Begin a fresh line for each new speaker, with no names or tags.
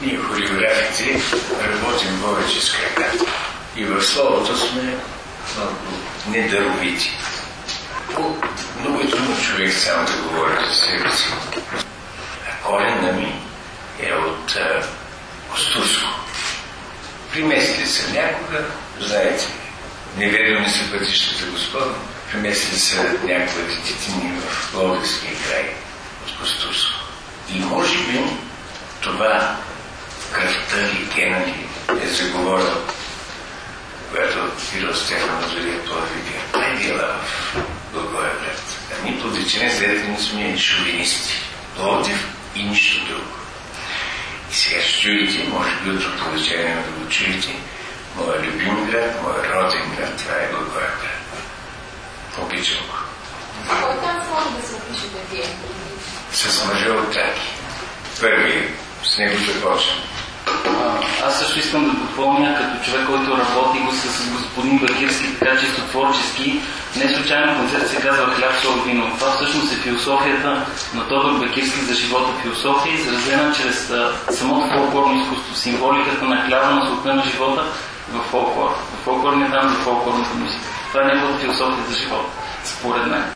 Ние хореографите работим повече с краката. И в словото сме недаровити. Много е трудно човек сам да говори за себе си. А корена ми е от Костурско. Приместили са някога, знаете, неведоми са пътищата Господа, приместили са някога детите ни в Пловдивския край от Костурско. И може би това кръвта ли, гена ли е заговорил, когато Кирил Стефан Зория Пловдив най-дела в Благоевград. А ние пловдивчани не сме шовинисти. Пловдив и нищо друго. И сега ще чуете, може би от продължение да го чуете, моя любим град, моя роден град, това е Благоевград. Обичам го.
Кой там може да се опишете вие?
С мъжа от Траки. Първи, с него започвам.
Аз също искам да допълня, като човек, който работи го с господин Бакирски, така чисто творчески. Не случайно концерт се казва "Хляб, сол и вино". Това всъщност е философията на Тодор Бакирски за живота, философия, изразена чрез самото фолклорно изкуство, символиката на хляба, на султа на живота в фолклор. В фолклорния там, за фолклорната музика. Това е неговата философия за живота, според мен.